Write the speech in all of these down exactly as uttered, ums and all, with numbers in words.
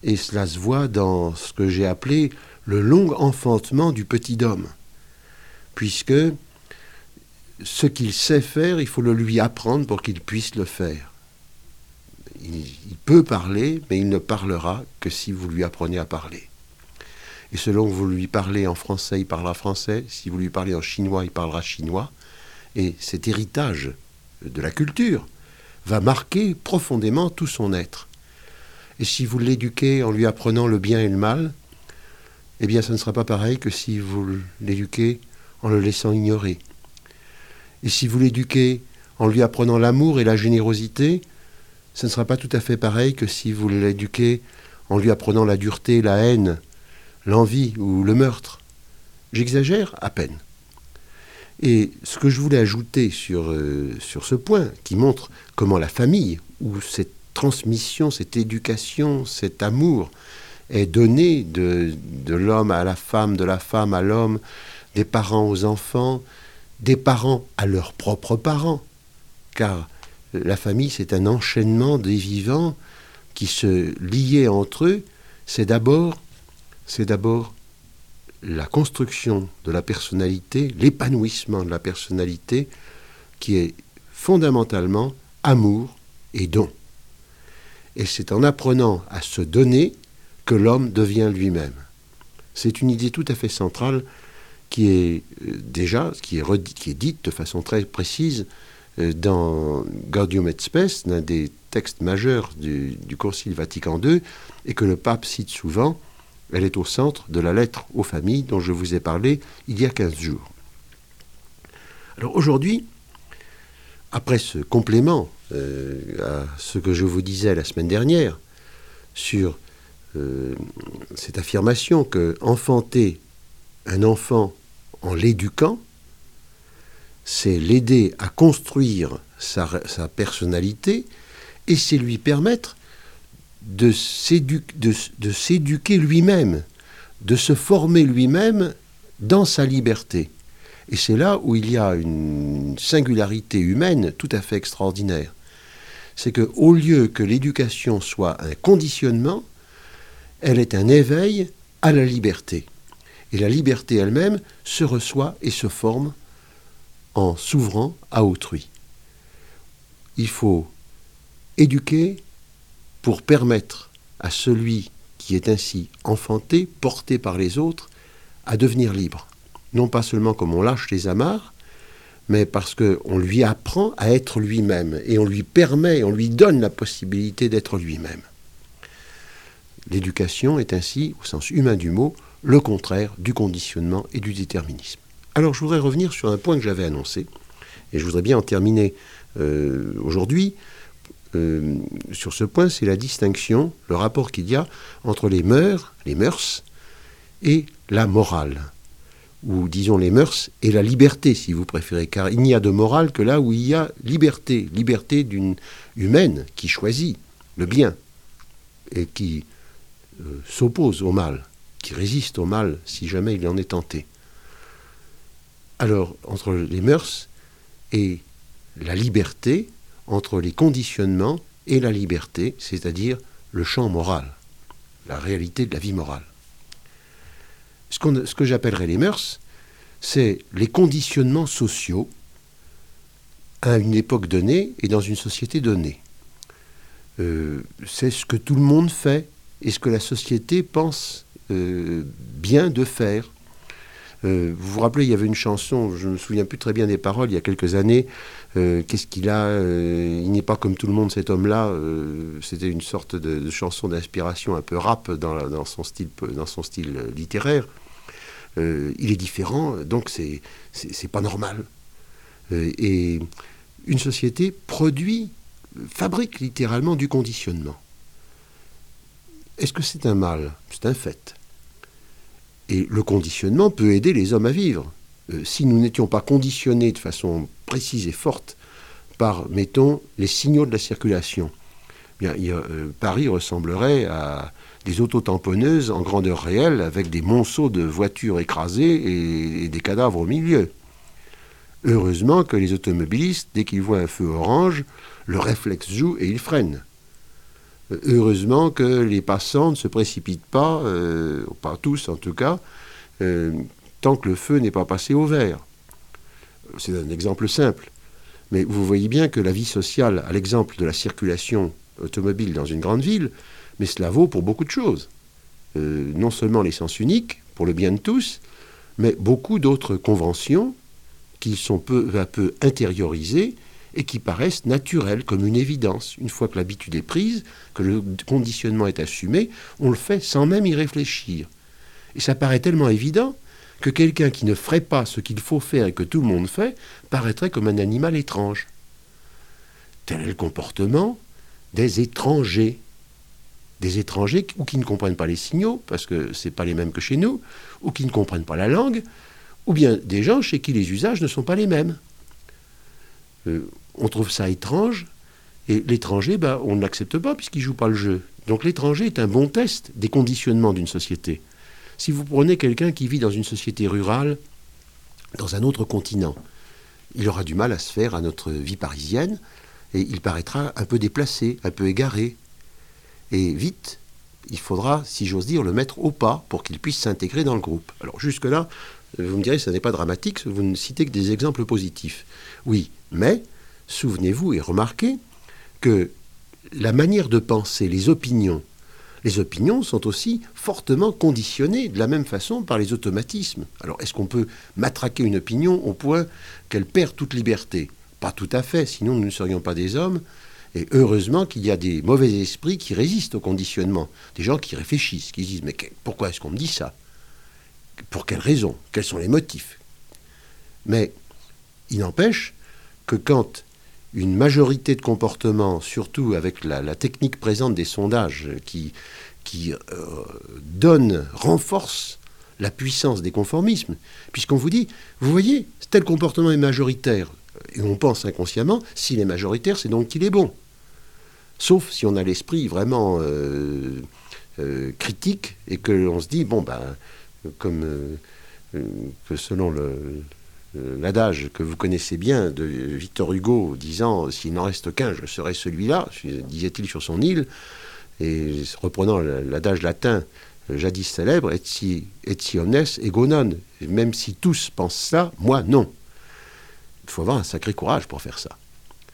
Et cela se voit dans ce que j'ai appelé le long enfantement du petit homme. Puisque ce qu'il sait faire, il faut le lui apprendre pour qu'il puisse le faire. Il, il peut parler, mais il ne parlera que si vous lui apprenez à parler. Et selon que vous lui parlez en français, il parlera français. Si vous lui parlez en chinois, il parlera chinois. Et cet héritage de la culture va marquer profondément tout son être. Et si vous l'éduquez en lui apprenant le bien et le mal, eh bien, ça ne sera pas pareil que si vous l'éduquez en le laissant ignorer. Et si vous l'éduquez en lui apprenant l'amour et la générosité, ce ne sera pas tout à fait pareil que si vous l'éduquez en lui apprenant la dureté, la haine, l'envie ou le meurtre. J'exagère à peine. Et ce que je voulais ajouter sur, euh, sur ce point, qui montre comment la famille, où cette transmission, cette éducation, cet amour est donné de, de l'homme à la femme, de la femme à l'homme, des parents aux enfants, des parents à leurs propres parents. Car la famille, c'est un enchaînement des vivants qui se liaient entre eux. C'est d'abord, c'est d'abord la construction de la personnalité, l'épanouissement de la personnalité, qui est fondamentalement amour et don. Et c'est en apprenant à se donner que l'homme devient lui-même. C'est une idée tout à fait centrale qui est euh, déjà, qui est, redit, qui est dite de façon très précise euh, dans Gaudium et Spes, l'un des textes majeurs du, du Concile Vatican deux, et que le pape cite souvent. Elle est au centre de la lettre aux familles dont je vous ai parlé il y a quinze jours. Alors aujourd'hui, après ce complément euh, à ce que je vous disais la semaine dernière sur euh, cette affirmation que enfanter un enfant en l'éduquant, c'est l'aider à construire sa, sa personnalité et c'est lui permettre de, s'édu- de, de s'éduquer lui-même, de se former lui-même dans sa liberté. Et c'est là où il y a une singularité humaine tout à fait extraordinaire. C'est qu'au lieu que l'éducation soit un conditionnement, elle est un éveil à la liberté. Et la liberté elle-même se reçoit et se forme en s'ouvrant à autrui. Il faut éduquer pour permettre à celui qui est ainsi enfanté, porté par les autres, à devenir libre. Non pas seulement comme on lâche les amarres, mais parce qu'on lui apprend à être lui-même et on lui permet, on lui donne la possibilité d'être lui-même. L'éducation est ainsi, au sens humain du mot, le contraire du conditionnement et du déterminisme. Alors je voudrais revenir sur un point que j'avais annoncé, et je voudrais bien en terminer euh, aujourd'hui. Euh, sur ce point, c'est la distinction, le rapport qu'il y a entre les mœurs, les mœurs, et la morale. Ou disons les mœurs et la liberté, si vous préférez, car il n'y a de morale que là où il y a liberté, liberté d'une humaine qui choisit le bien et qui euh, s'oppose au mal, qui résiste au mal si jamais il en est tenté. Alors, entre les mœurs et la liberté, entre les conditionnements et la liberté, c'est-à-dire le champ moral, la réalité de la vie morale. Ce, qu'on, ce que j'appellerais les mœurs, c'est les conditionnements sociaux à une époque donnée et dans une société donnée. Euh, c'est ce que tout le monde fait et ce que la société pense euh, bien de faire. Euh, vous vous rappelez, il y avait une chanson, je ne me souviens plus très bien des paroles, il y a quelques années, euh, qu'est-ce qu'il a euh, il n'est pas comme tout le monde cet homme-là, euh, c'était une sorte de, de chanson d'inspiration un peu rap dans, la, dans, son, style, dans son style littéraire. Euh, il est différent, donc c'est, c'est, c'est pas normal. Euh, et une société produit, fabrique littéralement du conditionnement. Est-ce que c'est un mal ? C'est un fait. Et le conditionnement peut aider les hommes à vivre. Euh, si nous n'étions pas conditionnés de façon précise et forte par, mettons, les signaux de la circulation, bien, il y a, euh, Paris ressemblerait à des autotamponneuses en grandeur réelle avec des monceaux de voitures écrasées et, et des cadavres au milieu. Heureusement que les automobilistes, dès qu'ils voient un feu orange, le réflexe joue et ils freinent. Heureusement que les passants ne se précipitent pas, euh, pas tous en tout cas, euh, tant que le feu n'est pas passé au vert. C'est un exemple simple. Mais vous voyez bien que la vie sociale, à l'exemple de la circulation automobile dans une grande ville, mais cela vaut pour beaucoup de choses. Euh, non seulement l'essence unique, pour le bien de tous, mais beaucoup d'autres conventions qui sont peu à peu intériorisées et qui paraissent naturelles, comme une évidence. Une fois que l'habitude est prise, que le conditionnement est assumé, on le fait sans même y réfléchir. Et ça paraît tellement évident que quelqu'un qui ne ferait pas ce qu'il faut faire et que tout le monde fait, paraîtrait comme un animal étrange. Tel est le comportement des étrangers. Des étrangers ou qui ne comprennent pas les signaux, parce que ce n'est pas les mêmes que chez nous, ou qui ne comprennent pas la langue, ou bien des gens chez qui les usages ne sont pas les mêmes. Euh, on trouve ça étrange, et l'étranger, ben, on ne l'accepte pas puisqu'il ne joue pas le jeu. Donc l'étranger est un bon test des conditionnements d'une société. Si vous prenez quelqu'un qui vit dans une société rurale, dans un autre continent, il aura du mal à se faire à notre vie parisienne, et il paraîtra un peu déplacé, un peu égaré. Et vite, il faudra, si j'ose dire, le mettre au pas pour qu'il puisse s'intégrer dans le groupe. Alors jusque-là, vous me direz, ça n'est pas dramatique, vous ne citez que des exemples positifs. Oui, mais souvenez-vous et remarquez que la manière de penser, les opinions, les opinions sont aussi fortement conditionnées de la même façon par les automatismes. Alors est-ce qu'on peut matraquer une opinion au point qu'elle perd toute liberté ? Pas tout à fait, sinon nous ne serions pas des hommes. Et heureusement qu'il y a des mauvais esprits qui résistent au conditionnement. Des gens qui réfléchissent, qui disent « Mais pourquoi est-ce qu'on me dit ça ? Pour quelles raisons ? Quels sont les motifs ?» Mais il n'empêche que quand une majorité de comportements, surtout avec la, la technique présente des sondages qui, qui euh, donne, renforce la puissance des conformismes, puisqu'on vous dit, vous voyez, tel comportement est majoritaire, et on pense inconsciemment, s'il est majoritaire, c'est donc qu'il est bon. Sauf si on a l'esprit vraiment euh, euh, critique, et que l'on se dit, bon, ben, comme euh, que selon le... l'adage que vous connaissez bien de Victor Hugo disant « S'il n'en reste qu'un, je serai celui-là », disait-il sur son île, et reprenant l'adage latin jadis célèbre « Et si, et si omnes ego non », même si tous pensent ça, moi non. Il faut avoir un sacré courage pour faire ça.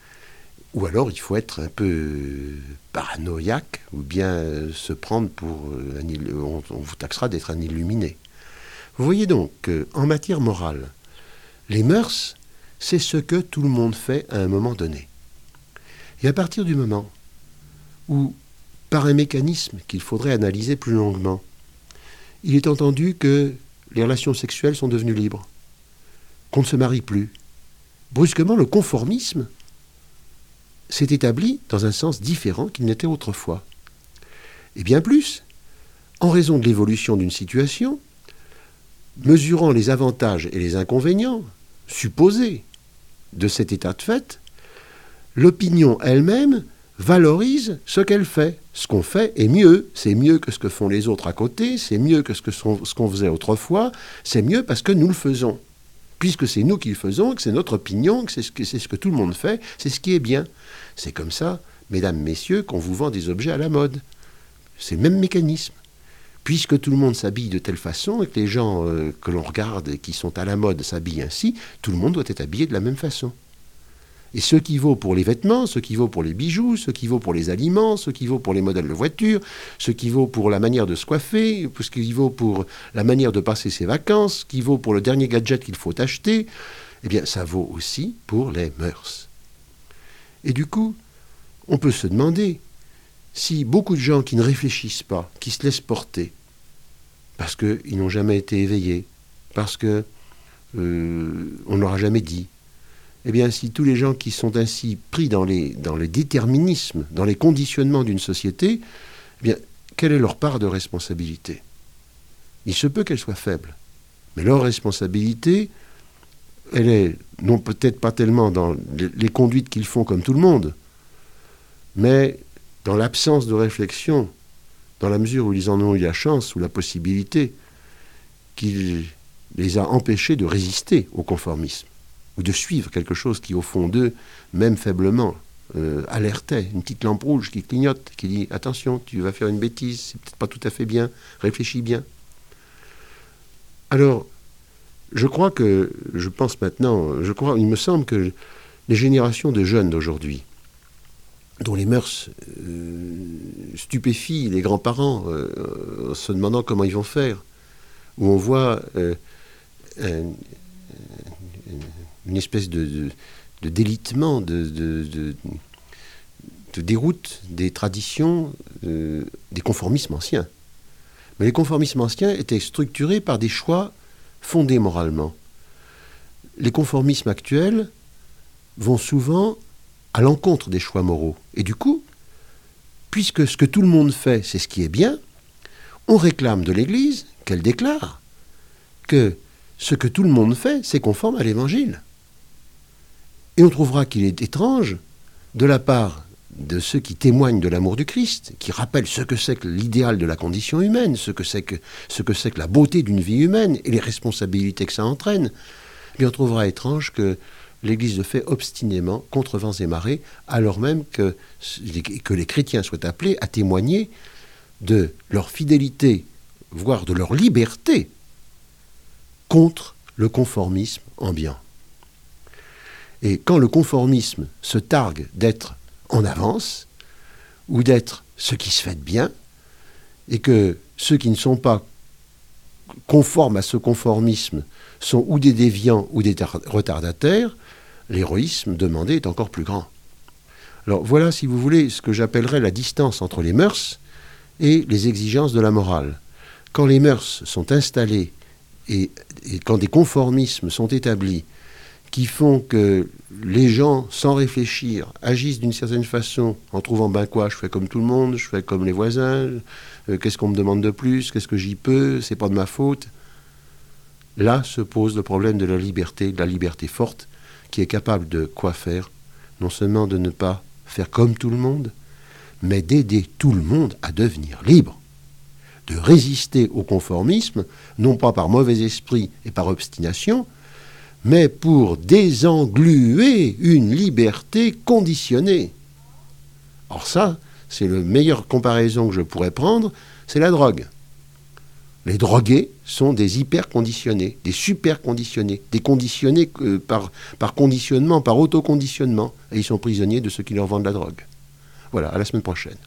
Ou alors il faut être un peu paranoïaque, ou bien se prendre pour... Un, on, on vous taxera d'être un illuminé. Vous voyez donc qu'en matière morale, les mœurs, c'est ce que tout le monde fait à un moment donné. Et à partir du moment où, par un mécanisme qu'il faudrait analyser plus longuement, il est entendu que les relations sexuelles sont devenues libres, qu'on ne se marie plus, brusquement le conformisme s'est établi dans un sens différent qu'il n'était autrefois. Et bien plus, en raison de l'évolution d'une situation, mesurant les avantages et les inconvénients supposés de cet état de fait, l'opinion elle-même valorise ce qu'elle fait. Ce qu'on fait est mieux, c'est mieux que ce que font les autres à côté, c'est mieux que ce que sont, ce qu'on faisait autrefois, c'est mieux parce que nous le faisons. Puisque c'est nous qui le faisons, que c'est notre opinion, que c'est ce que, c'est ce que tout le monde fait, c'est ce qui est bien. C'est comme ça, mesdames, messieurs, qu'on vous vend des objets à la mode. C'est le même mécanisme. Puisque tout le monde s'habille de telle façon et que les gens euh, que l'on regarde et qui sont à la mode s'habillent ainsi, tout le monde doit être habillé de la même façon. Et ce qui vaut pour les vêtements, ce qui vaut pour les bijoux, ce qui vaut pour les aliments, ce qui vaut pour les modèles de voitures, ce qui vaut pour la manière de se coiffer, ce qui vaut pour la manière de passer ses vacances, ce qui vaut pour le dernier gadget qu'il faut acheter, eh bien ça vaut aussi pour les mœurs. Et du coup, on peut se demander si beaucoup de gens qui ne réfléchissent pas, qui se laissent porter, parce qu'ils n'ont jamais été éveillés, parce qu'on euh, ne leur a jamais dit, eh bien, si tous les gens qui sont ainsi pris dans les, dans les déterminismes, dans les conditionnements d'une société, eh bien, quelle est leur part de responsabilité ? Il se peut qu'elle soit faible, mais leur responsabilité, elle est non peut-être pas tellement dans les, les conduites qu'ils font comme tout le monde, mais dans l'absence de réflexion, dans la mesure où ils en ont eu la chance ou la possibilité, qui les a empêchés de résister au conformisme, ou de suivre quelque chose qui, au fond d'eux, même faiblement, euh, alertait, une petite lampe rouge qui clignote, qui dit « Attention, tu vas faire une bêtise, c'est peut-être pas tout à fait bien, réfléchis bien ». Alors, je crois que, je pense maintenant, je crois, il me semble que les générations de jeunes d'aujourd'hui, dont les mœurs euh, stupéfient les grands-parents euh, en se demandant comment ils vont faire, où on voit euh, un, une espèce de, de, de délitement, de, de, de, de déroute des traditions, euh, des conformismes anciens. Mais les conformismes anciens étaient structurés par des choix fondés moralement. Les conformismes actuels vont souvent à l'encontre des choix moraux. Et du coup, puisque ce que tout le monde fait, c'est ce qui est bien, on réclame de l'Église qu'elle déclare que ce que tout le monde fait, c'est conforme à l'Évangile. Et on trouvera qu'il est étrange, de la part de ceux qui témoignent de l'amour du Christ, qui rappellent ce que c'est que l'idéal de la condition humaine, ce que c'est que, ce que c'est que la beauté d'une vie humaine et les responsabilités que ça entraîne, mais on trouvera étrange que l'Église le fait obstinément, contre vents et marées, alors même que, que les chrétiens soient appelés à témoigner de leur fidélité, voire de leur liberté, contre le conformisme ambiant. Et quand le conformisme se targue d'être en avance, ou d'être ce qui se fait de bien, et que ceux qui ne sont pas conformes à ce conformisme sont ou des déviants ou des retardataires, l'héroïsme demandé est encore plus grand. Alors voilà, si vous voulez, ce que j'appellerais la distance entre les mœurs et les exigences de la morale. Quand les mœurs sont installées et, et quand des conformismes sont établis qui font que les gens, sans réfléchir, agissent d'une certaine façon en trouvant, ben quoi, je fais comme tout le monde, je fais comme les voisins, euh, qu'est-ce qu'on me demande de plus, qu'est-ce que j'y peux, c'est pas de ma faute. Là se pose le problème de la liberté, de la liberté forte, qui est capable de quoi faire, non seulement de ne pas faire comme tout le monde, mais d'aider tout le monde à devenir libre, de résister au conformisme, non pas par mauvais esprit et par obstination, mais pour désengluer une liberté conditionnée. Or ça, c'est la meilleure comparaison que je pourrais prendre, c'est la drogue. Les drogués sont des hyper-conditionnés, des super-conditionnés, des conditionnés euh, par, par conditionnement, par autoconditionnement, et ils sont prisonniers de ceux qui leur vendent la drogue. Voilà, à la semaine prochaine.